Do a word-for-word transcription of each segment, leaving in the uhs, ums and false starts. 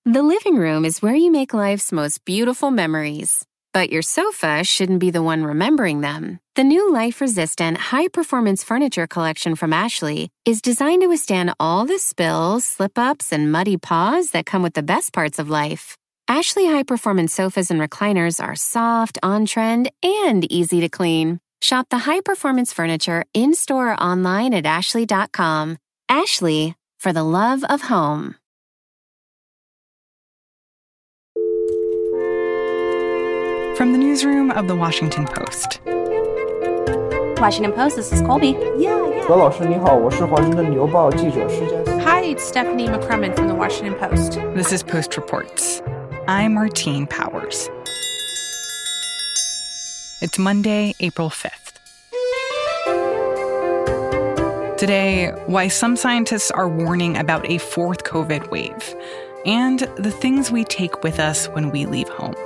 The living room is where you make life's most beautiful memories. But your sofa shouldn't be the one remembering them. The new life-resistant, high-performance furniture collection from Ashley is designed to withstand all the spills, slip-ups, and muddy paws that come with the best parts of life. Ashley high-performance sofas and recliners are soft, on-trend, and easy to clean. Shop the high-performance furniture in-store or online at ashley dot com. Ashley, for the love of home. From the newsroom of The Washington Post. Washington Post, this is Colby. Yeah, yeah. 何老师你好，我是华盛顿邮报记者施佳欣。 Hi, it's Stephanie McCrumman from The Washington Post. This is Post Reports. I'm Martine Powers. It's Monday, April fifth. Today, why some scientists are warning about a fourth COVID wave, and the things we take with us when we leave home.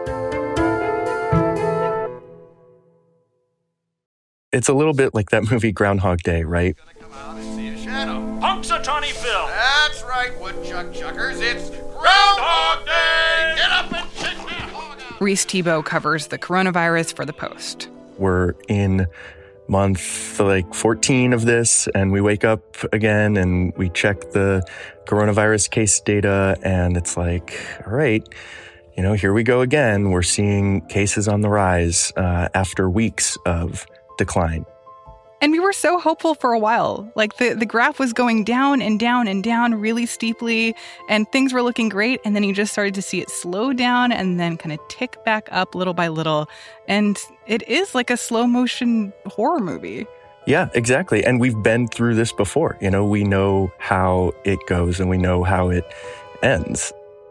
It's a little bit like that movie Groundhog Day, right? Punxsutawney Phil. That's right, woodchuck chuckers. It's Groundhog Day. Get up and check that hog out. Reese Thibault covers the coronavirus for The Post. We're in month like fourteen of this, and we wake up again and we check the coronavirus case data, and it's like, all right, you know, here we go again. We're seeing cases on the rise uh, after weeks of decline. And we were so hopeful for a while. Like the, the graph was going down and down and down really steeply, and things were looking great. And then you just started to see it slow down and then kind of tick back up little by little. And it is like a slow motion horror movie. Yeah, exactly. And we've been through this before. You know, we know how it goes and we know how it ends.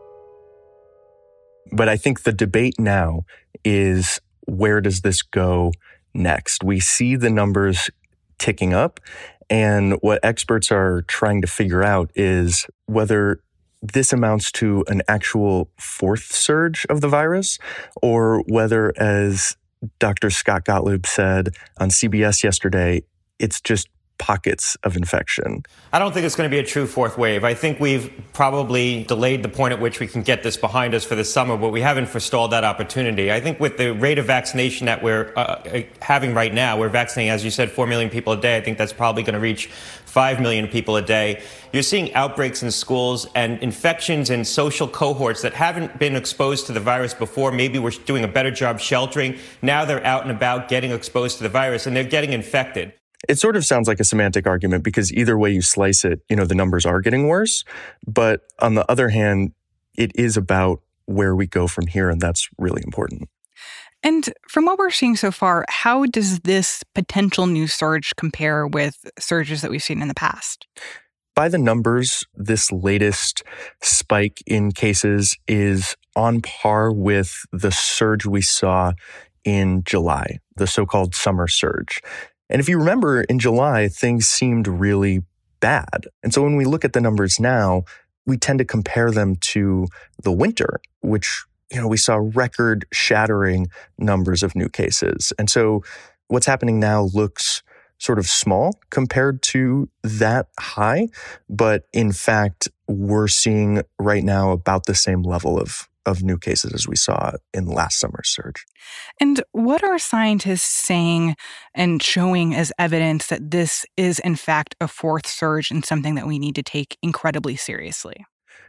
But I think the debate now is, where does this go next? We see the numbers ticking up, and what experts are trying to figure out is whether this amounts to an actual fourth surge of the virus, or whether, as Doctor Scott Gottlieb said on C B S yesterday, it's just pockets of infection. I don't think it's going to be a true fourth wave. I think we've probably delayed the point at which we can get this behind us for the summer, but we haven't forestalled that opportunity. I think with the rate of vaccination that we're uh, having right now, we're vaccinating, as you said, four million people a day. I think that's probably going to reach five million people a day. You're seeing outbreaks in schools and infections in social cohorts that haven't been exposed to the virus before. Maybe we're doing a better job sheltering. Now they're out and about getting exposed to the virus, and they're getting infected. It sort of sounds like a semantic argument, because either way you slice it, you know, the numbers are getting worse. But on the other hand, it is about where we go from here, and that's really important. And from what we're seeing so far, how does this potential new surge compare with surges that we've seen in the past? By the numbers, this latest spike in cases is on par with the surge we saw in July, the so-called summer surge. And if you remember, in July, things seemed really bad. And so when we look at the numbers now, we tend to compare them to the winter, which, you know, we saw record-shattering numbers of new cases. And so what's happening now looks sort of small compared to that high. But in fact, we're seeing right now about the same level of of new cases as we saw in last summer's surge. And what are scientists saying and showing as evidence that this is, in fact, a fourth surge and something that we need to take incredibly seriously?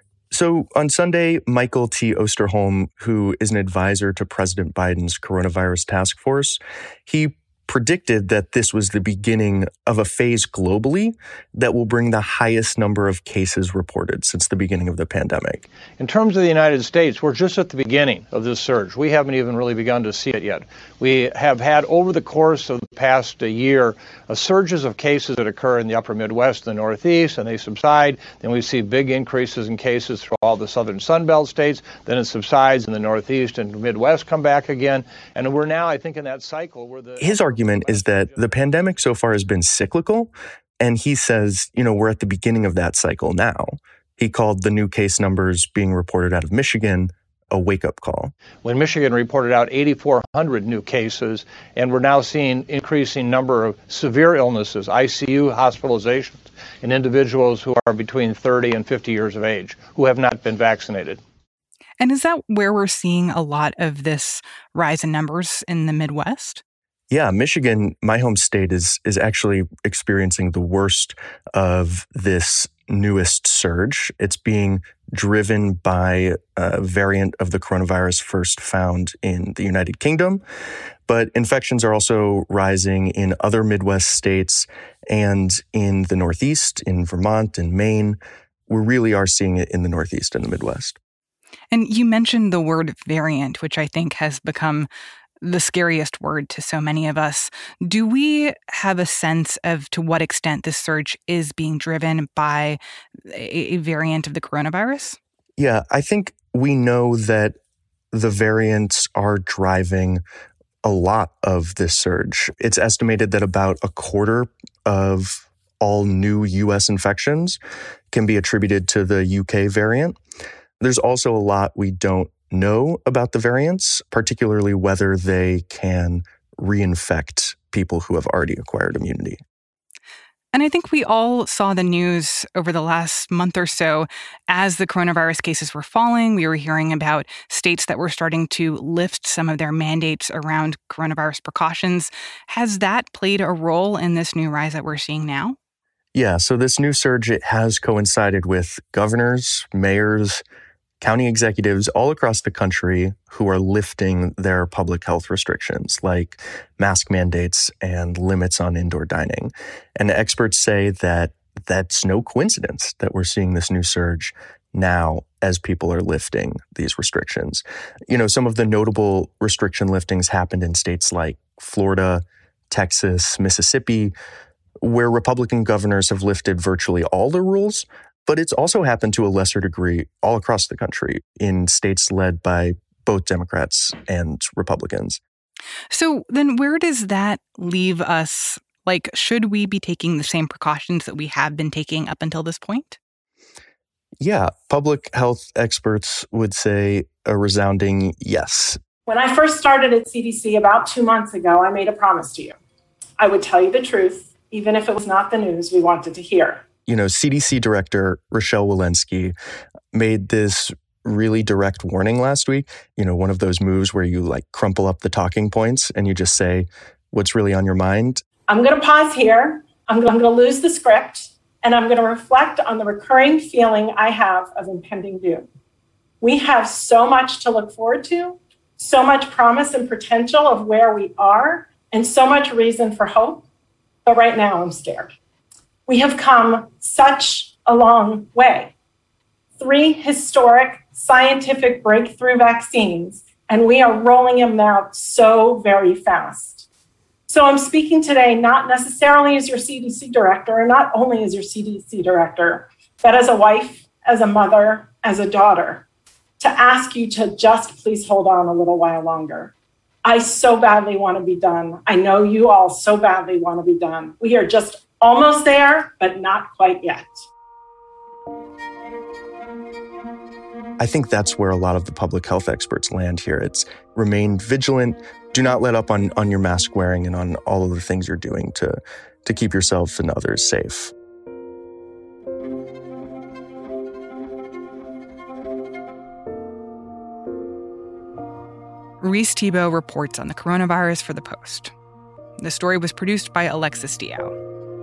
So on Sunday, Michael T. Osterholm, who is an advisor to President Biden's coronavirus task force, he predicted that this was the beginning of a phase globally that will bring the highest number of cases reported since the beginning of the pandemic. In terms of the United States, we're just at the beginning of this surge. We haven't even really begun to see it yet. We have had, over the course of the past uh, year, uh, surges of cases that occur in the upper Midwest and the Northeast, and they subside. Then we see big increases in cases through all the southern Sun Belt states. Then it subsides in the Northeast and Midwest come back again. And we're now, I think, in that cycle where the... His argument is that the pandemic so far has been cyclical, and he says, you know, we're at the beginning of that cycle now. He called the new case numbers being reported out of Michigan a wake-up call. When Michigan reported out eight thousand four hundred new cases, and we're now seeing increasing number of severe illnesses, I C U hospitalizations, in individuals who are between thirty and fifty years of age who have not been vaccinated. And is that where we're seeing a lot of this rise in numbers in the Midwest? Yeah, Michigan, my home state, is is actually experiencing the worst of this newest surge. It's being driven by a variant of the coronavirus first found in the United Kingdom, but infections are also rising in other Midwest states and in the Northeast, in Vermont and Maine. We really are seeing it in the Northeast and the Midwest. And you mentioned the word variant, which I think has become the scariest word to so many of us. Do we have a sense of to what extent this surge is being driven by a variant of the coronavirus? Yeah, I think we know that the variants are driving a lot of this surge. It's estimated that about a quarter of all new U S infections can be attributed to the U K variant. There's also a lot we don't know about the variants, particularly whether they can reinfect people who have already acquired immunity. And I think we all saw the news over the last month or so as the coronavirus cases were falling. We were hearing about states that were starting to lift some of their mandates around coronavirus precautions. Has that played a role in this new rise that we're seeing now? Yeah, so this new surge, it has coincided with governors, mayors, county executives all across the country who are lifting their public health restrictions, like mask mandates and limits on indoor dining. And experts say that that's no coincidence that we're seeing this new surge now as people are lifting these restrictions. You know, some of the notable restriction liftings happened in states like Florida, Texas, Mississippi, where Republican governors have lifted virtually all the rules. But it's also happened to a lesser degree all across the country in states led by both Democrats and Republicans. So then where does that leave us? Like, should we be taking the same precautions that we have been taking up until this point? Yeah, public health experts would say a resounding yes. When I first started at C D C about two months ago, I made a promise to you. I would tell you the truth, even if it was not the news we wanted to hear. You know, C D C Director Rochelle Walensky made this really direct warning last week. You know, one of those moves where you like crumple up the talking points and you just say what's really on your mind. I'm going to pause here. I'm going to lose the script, and I'm going to reflect on the recurring feeling I have of impending doom. We have so much to look forward to, so much promise and potential of where we are, and so much reason for hope. But right now, I'm scared. We have come such a long way. Three historic scientific breakthrough vaccines, and we are rolling them out so very fast. So I'm speaking today not necessarily as your C D C director, and not only as your C D C director, but as a wife, as a mother, as a daughter, to ask you to just please hold on a little while longer. I so badly want to be done. I know you all so badly want to be done. We are just almost there, but not quite yet. I think that's where a lot of the public health experts land here. It's remain vigilant. Do not let up on, on your mask wearing and on all of the things you're doing to, to keep yourself and others safe. Reese Thibault reports on the coronavirus for The Post. The story was produced by Alexis Diao.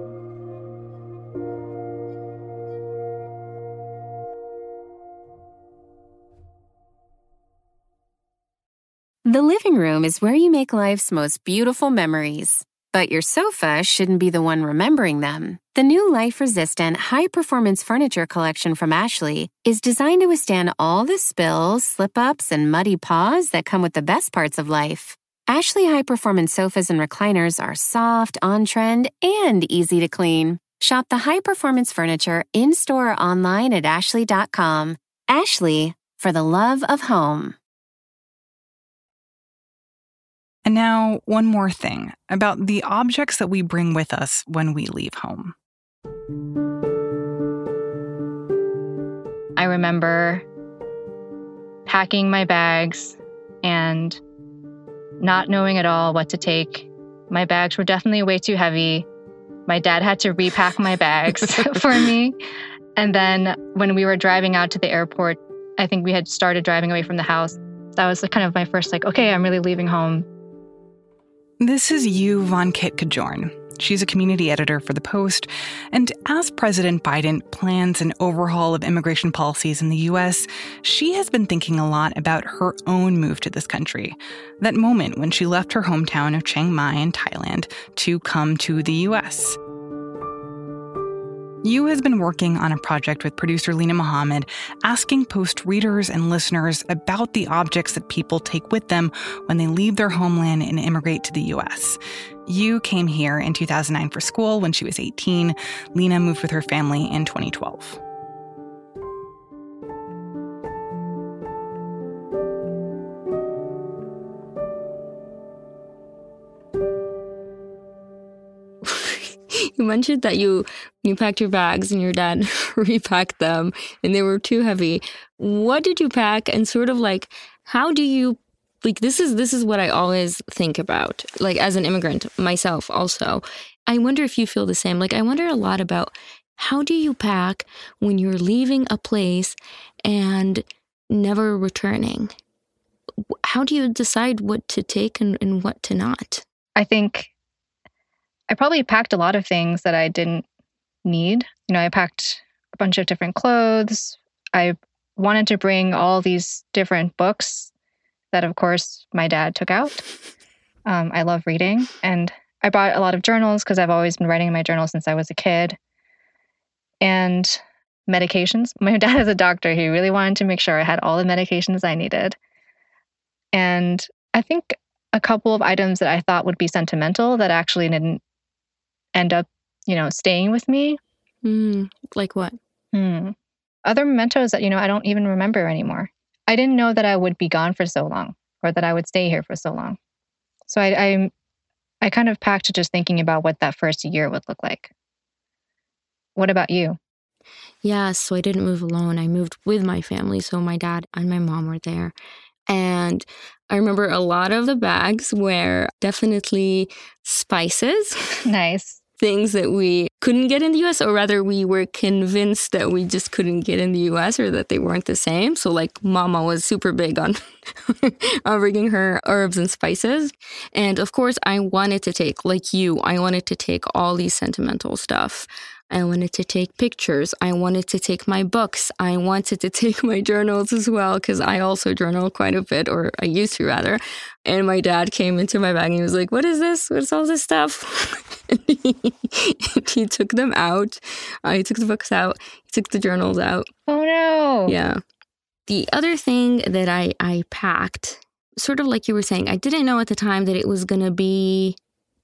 The living room is where you make life's most beautiful memories. But your sofa shouldn't be the one remembering them. The new life-resistant, high-performance furniture collection from Ashley is designed to withstand all the spills, slip-ups, and muddy paws that come with the best parts of life. Ashley high-performance sofas and recliners are soft, on-trend, and easy to clean. Shop the high-performance furniture in-store or online at ashley dot com. Ashley, for the love of home. And now, one more thing about the objects that we bring with us when we leave home. I remember packing my bags and not knowing at all what to take. My bags were definitely way too heavy. My dad had to repack my bags for me. And then when we were driving out to the airport, I think we had started driving away from the house. That was kind of my first, like, okay, I'm really leaving home. This is Yu Von Kit-Kajorn. She's a community editor for The Post. And as President Biden plans an overhaul of immigration policies in the U S, she has been thinking a lot about her own move to this country. That moment when she left her hometown of Chiang Mai in Thailand to come to the U S. Yu has been working on a project with producer Lena Mohammed, asking Post readers and listeners about the objects that people take with them when they leave their homeland and immigrate to the U S. Yu came here in two thousand nine for school when she was eighteen. Lena moved with her family in twenty twelve. You mentioned that you you packed your bags and your dad repacked them and they were too heavy. What did you pack, and sort of like, how do you, like, this is this is what I always think about, like, as an immigrant myself also. I wonder if you feel the same. Like, I wonder a lot about how do you pack when you're leaving a place and never returning? How do you decide what to take and, and what to not? I think I probably packed a lot of things that I didn't need. You know, I packed a bunch of different clothes. I wanted to bring all these different books that, of course, my dad took out. Um, I love reading. And I brought a lot of journals because I've always been writing in my journal since I was a kid. And medications. My dad is a doctor. He really wanted to make sure I had all the medications I needed. And I think a couple of items that I thought would be sentimental that actually didn't end up, you know, staying with me. Mm, like what? Hmm. Other mementos that, you know, I don't even remember anymore. I didn't know that I would be gone for so long, or that I would stay here for so long. So I, I, I kind of packed just thinking about what that first year would look like. What about you? Yeah, so I didn't move alone. I moved with my family. So my dad and my mom were there. And I remember a lot of the bags were definitely spices. Nice. Things that we couldn't get in the U S, or rather we were convinced that we just couldn't get in the U S, or that they weren't the same. So like Mama was super big on, on bringing her herbs and spices. And of course I wanted to take, like you, I wanted to take all these sentimental stuff. I wanted to take pictures. I wanted to take my books. I wanted to take my journals as well, because I also journal quite a bit, or I used to rather. And my dad came into my bag and he was like, what is this? What's all this stuff? and, he, and he took them out. Uh, he took the books out. He took the journals out. Oh, no. Yeah. The other thing that I, I packed, sort of like you were saying, I didn't know at the time that it was going to be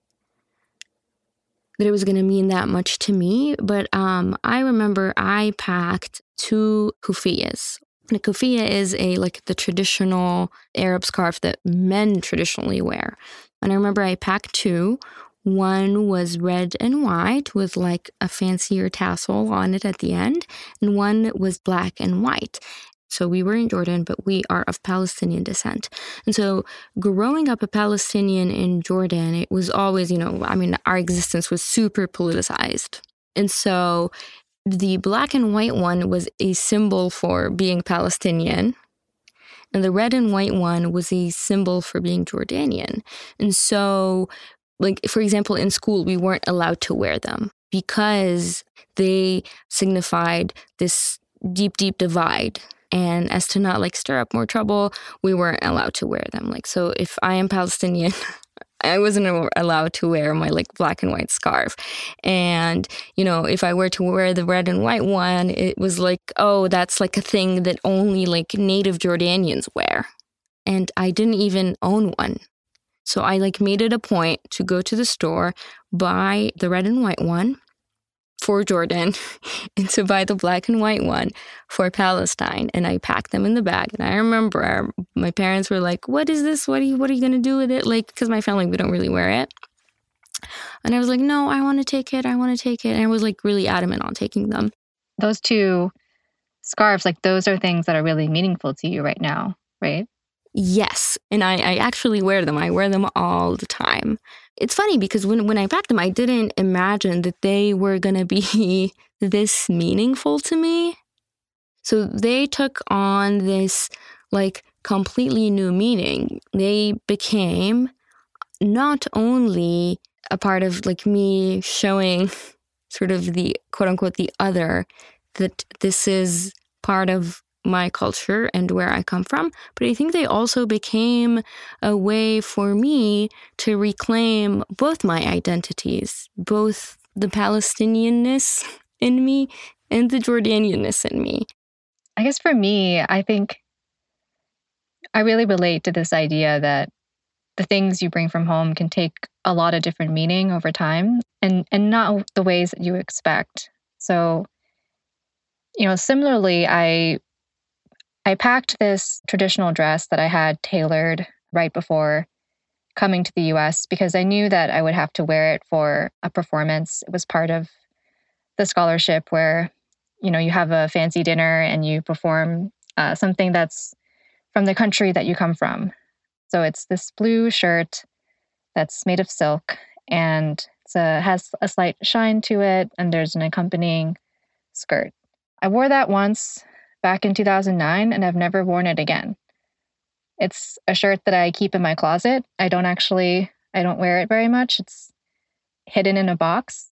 that it was going to mean that much to me. But um, I remember I packed two kufiyas. And a kufiya is a like the traditional Arab scarf that men traditionally wear. And I remember I packed two. One was red and white with like a fancier tassel on it at the end. And one was black and white. So we were in Jordan, but we are of Palestinian descent. And so growing up a Palestinian in Jordan, it was always, you know, I mean, our existence was super politicized. And so the black and white one was a symbol for being Palestinian. And the red and white one was a symbol for being Jordanian. And so, like, for example, in school, we weren't allowed to wear them because they signified this deep, deep divide. And as to not like stir up more trouble, we weren't allowed to wear them. Like, so if I am Palestinian, I wasn't allowed to wear my like black and white scarf. And, you know, if I were to wear the red and white one, it was like, oh, that's like a thing that only like native Jordanians wear. And I didn't even own one. So I like made it a point to go to the store, buy the red and white one for Jordan, and to buy the black and white one for Palestine. And I packed them in the bag. And I remember our, my parents were like, what is this? What are you, what are you going to do with it? Like, because my family, we don't really wear it. And I was like, no, I want to take it. I want to take it. And I was like really adamant on taking them. Those two scarves, like those are things that are really meaningful to you right now, right? Yes. And I, I actually wear them. I wear them all the time. It's funny because when, when I packed them, I didn't imagine that they were going to be this meaningful to me. So they took on this like completely new meaning. They became not only a part of like me showing sort of the quote unquote the other, that this is part of my culture and where I come from, but I think they also became a way for me to reclaim both my identities, both the Palestinianness in me and the Jordanianness in me. I guess for me, I think I really relate to this idea that the things you bring from home can take a lot of different meaning over time and, and not the ways that you expect. So, you know, similarly, I I packed this traditional dress that I had tailored right before coming to the U S because I knew that I would have to wear it for a performance. It was part of the scholarship where, you know, you have a fancy dinner and you perform uh, something that's from the country that you come from. So it's this blue shirt that's made of silk and it's a, has a slight shine to it, and there's an accompanying skirt. I wore that once back in two thousand nine, and I've never worn it again. It's a shirt that I keep in my closet. I don't actually, I don't wear it very much. It's hidden in a box.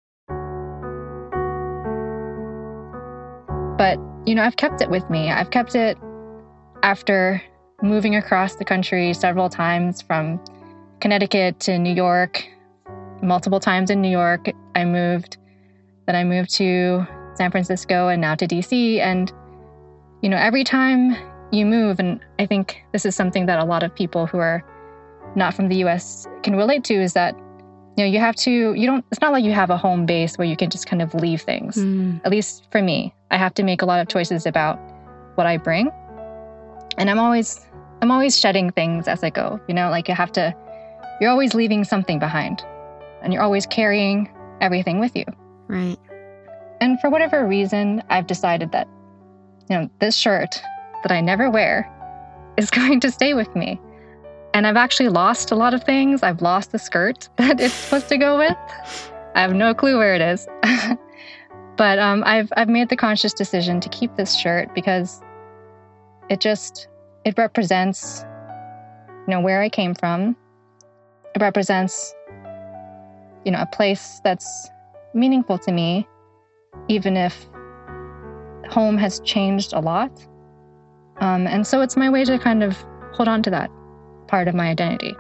But, you know, I've kept it with me. I've kept it after moving across the country several times from Connecticut to New York, multiple times in New York. I moved, then I moved to San Francisco and now to D C. And, you know, every time you move, and I think this is something that a lot of people who are not from the U S can relate to, is that, you know, you have to, you don't, it's not like you have a home base where you can just kind of leave things. Mm. At least for me, I have to make a lot of choices about what I bring. And I'm always, I'm always shedding things as I go, you know, like you have to, you're always leaving something behind and you're always carrying everything with you. Right. And for whatever reason, I've decided that, you know, this shirt that I never wear is going to stay with me. And I've actually lost a lot of things. I've lost the skirt that it's supposed to go with. I have no clue where it is. But um, I've I've made the conscious decision to keep this shirt because it just, it represents, you know, where I came from. It represents, you know, a place that's meaningful to me, even if home has changed a lot. Um, and so it's my way to kind of hold on to that part of my identity.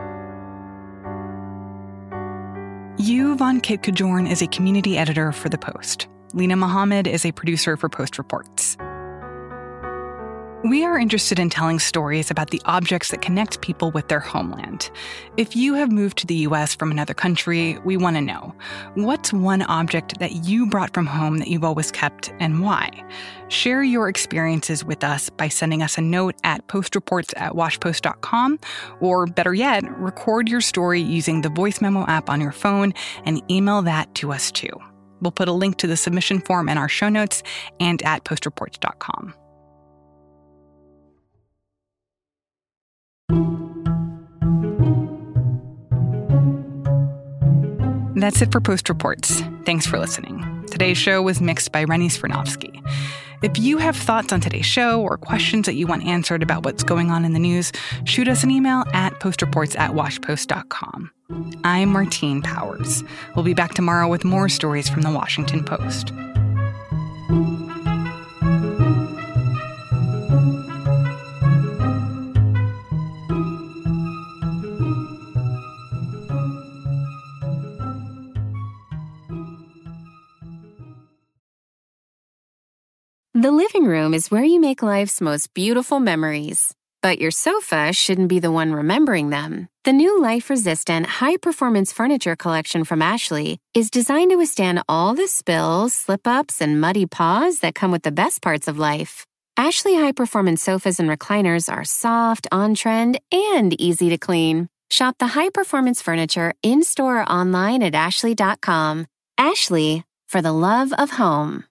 Yu Von Kittkajorn is a community editor for The Post. Lena Mohammed is a producer for Post Reports. We are interested in telling stories about the objects that connect people with their homeland. If you have moved to the U S from another country, we want to know, what's one object that you brought from home that you've always kept and why? Share your experiences with us by sending us a note at postreports at washpost dot com, or better yet, record your story using the voice memo app on your phone and email that to us too. We'll put a link to the submission form in our show notes and at postreports dot com. That's it for Post Reports. Thanks for listening. Today's show was mixed by Rennie Svirnovsky. If you have thoughts on today's show or questions that you want answered about what's going on in the news, shoot us an email at postreports at washpost dot com. I'm Martine Powers. We'll be back tomorrow with more stories from the Washington Post. The living room is where you make life's most beautiful memories. But your sofa shouldn't be the one remembering them. The new life-resistant, high-performance furniture collection from Ashley is designed to withstand all the spills, slip-ups, and muddy paws that come with the best parts of life. Ashley high-performance sofas and recliners are soft, on-trend, and easy to clean. Shop the high-performance furniture in-store or online at ashley dot com. Ashley, for the love of home.